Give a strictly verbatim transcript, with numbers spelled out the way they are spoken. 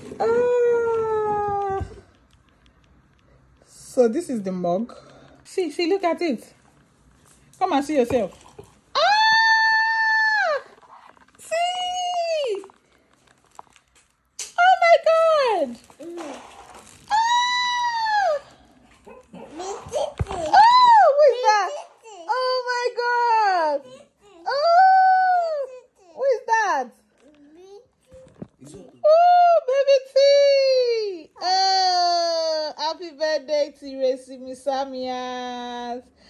Ah. So this is the mug. See, see, look at it. Come and see yourself. Ah! See! Oh my God! Ah! Oh, who is that? Oh my God! Oh, who is that? Oh, baby T! Oh, happy birthday to Resimi Samias.